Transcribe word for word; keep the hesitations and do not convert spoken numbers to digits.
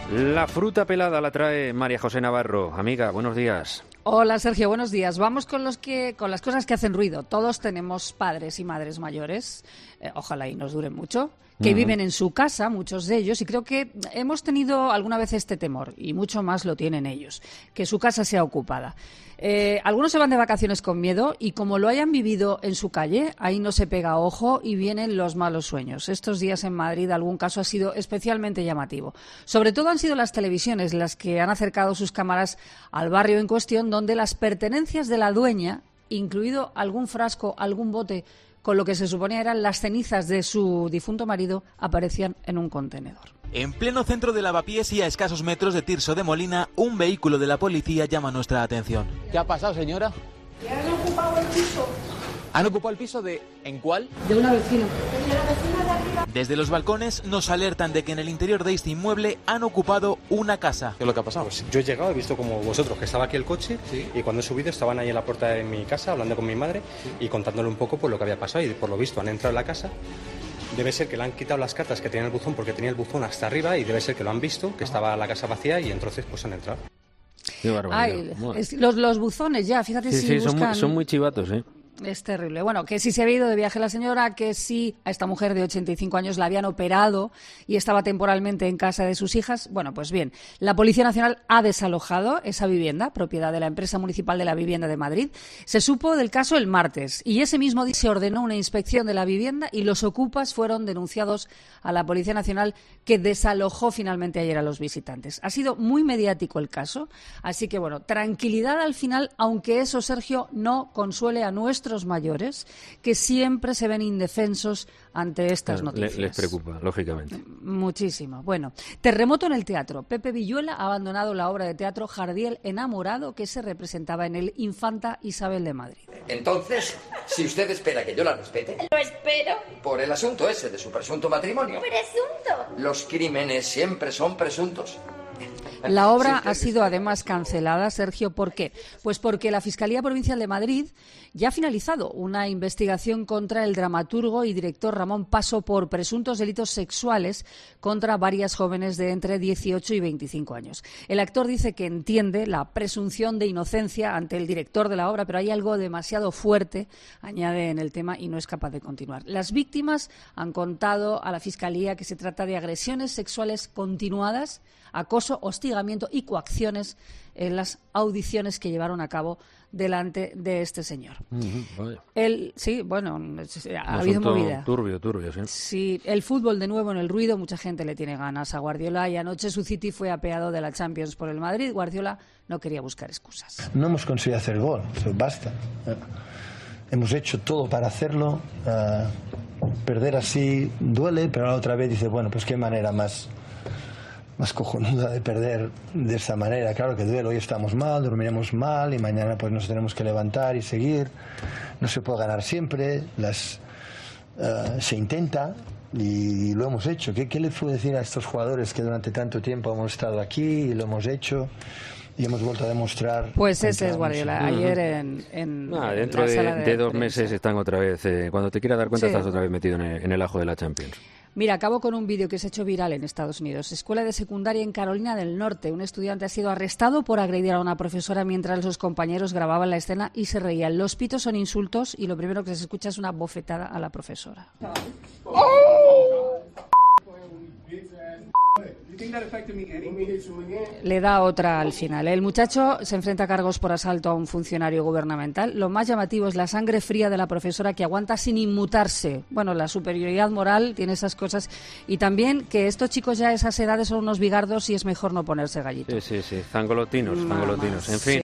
La fruta pelada la trae María José Navarro. Amiga, buenos días. Hola Sergio, buenos días. Vamos con los que con las cosas que hacen ruido. Todos tenemos padres y madres mayores, eh, ojalá y nos duren mucho, que uh-huh. viven en su casa, muchos de ellos, y creo que hemos tenido alguna vez este temor, y mucho más lo tienen ellos, que su casa sea ocupada. Eh, algunos se van de vacaciones con miedo y como lo hayan vivido en su calle, ahí no se pega ojo y vienen los malos sueños. Estos días en Madrid algún caso ha sido especialmente llamativo. Sobre todo han sido las televisiones las que han acercado sus cámaras al barrio en cuestión, donde las pertenencias de la dueña, incluido algún frasco, algún bote, con lo que se suponía eran las cenizas de su difunto marido, aparecían en un contenedor. En pleno centro de Lavapiés y a escasos metros de Tirso de Molina, un vehículo de la policía llama nuestra atención. ¿Qué ha pasado, señora? ¿Que han ocupado el piso? ¿Han ocupado el piso de... ¿en cuál? De una vecina. De la vecina de arriba. Desde los balcones nos alertan de que en el interior de este inmueble han ocupado una casa. ¿Qué es lo que ha pasado? Pues yo he llegado, he visto como vosotros, que estaba aquí el coche, ¿sí? Y cuando he subido estaban ahí en la puerta de mi casa hablando con mi madre, ¿sí? Y contándole un poco por lo que había pasado y por lo visto han entrado en la casa. Debe ser que le han quitado las cartas que tenía el buzón porque tenía el buzón hasta arriba y debe ser que lo han visto, que estaba la casa vacía y entonces pues han entrado. Qué barbaridad. Ay, es, los, los buzones ya, fíjate sí, si sí, buscan... son muy, son muy chivatos, ¿eh? Es terrible. Bueno, que si se había ido de viaje la señora, que si a esta mujer de ochenta y cinco años la habían operado y estaba temporalmente en casa de sus hijas. Bueno, pues bien, la Policía Nacional ha desalojado esa vivienda, propiedad de la empresa municipal de la vivienda de Madrid. Se supo del caso el martes y ese mismo día se ordenó una inspección de la vivienda y los ocupas fueron denunciados a la Policía Nacional, que desalojó finalmente ayer a los visitantes. Ha sido muy mediático el caso, así que bueno, tranquilidad al final, aunque eso, Sergio, no consuele a nuestros mayores, que siempre se ven indefensos ante estas claro, noticias. Les preocupa, lógicamente. Muchísimo. Bueno, terremoto en el teatro. Pepe Villuela ha abandonado la obra de teatro Jardiel enamorado, que se representaba en el Infanta Isabel de Madrid. Entonces, si usted espera que yo la respete... Lo espero. Por el asunto ese de su presunto matrimonio. ¿Presunto? Los crímenes siempre son presuntos. La obra ha sido además cancelada, Sergio, ¿por qué? Pues porque la Fiscalía Provincial de Madrid ya ha finalizado una investigación contra el dramaturgo y director Ramón Paso por presuntos delitos sexuales contra varias jóvenes de entre dieciocho y veinticinco años. El actor dice que entiende la presunción de inocencia ante el director de la obra, pero hay algo demasiado fuerte, añade en el tema, y no es capaz de continuar. Las víctimas han contado a la Fiscalía que se trata de agresiones sexuales continuadas, acoso, hostigamiento y coacciones en las audiciones que llevaron a cabo delante de este señor. Uh-huh, vaya. El, sí, bueno, ha Un habido movida. Turbio, turbio, sí. Sí, el fútbol de nuevo en el ruido, mucha gente le tiene ganas a Guardiola y anoche su City fue apeado de la Champions por el Madrid. Guardiola no quería buscar excusas. No hemos conseguido hacer gol, eso basta. Hemos hecho todo para hacerlo. Uh, perder así duele, pero la otra vez dice, bueno, pues qué manera más... más cojonuda de perder de esta manera. Claro que duele, hoy estamos mal, dormiremos mal y mañana pues nos tenemos que levantar y seguir. No se puede ganar siempre, las, uh, se intenta y lo hemos hecho. ¿Qué, ¿Qué le puedo decir a estos jugadores que durante tanto tiempo hemos estado aquí y lo hemos hecho y hemos vuelto a demostrar? Pues ese es Guardiola. Ayer en, en ah, dentro la de, sala de, de dos prensa. meses están otra vez, eh, cuando te quieras dar cuenta sí. estás otra vez metido en el, en el ajo de la Champions. Mira, acabo con un vídeo que se ha hecho viral en Estados Unidos. Escuela de secundaria en Carolina del Norte. Un estudiante ha sido arrestado por agredir a una profesora mientras sus compañeros grababan la escena y se reían. Los pitos son insultos y lo primero que se escucha es una bofetada a la profesora. ¡Oh! Le da otra al final. El muchacho se enfrenta a cargos por asalto a un funcionario gubernamental. Lo más llamativo es la sangre fría de la profesora que aguanta sin inmutarse. Bueno, la superioridad moral tiene esas cosas. Y también que estos chicos ya a esas edades son unos bigardos y es mejor no ponerse gallitos. Sí, sí, sí. Zangolotinos, zangolotinos. En fin.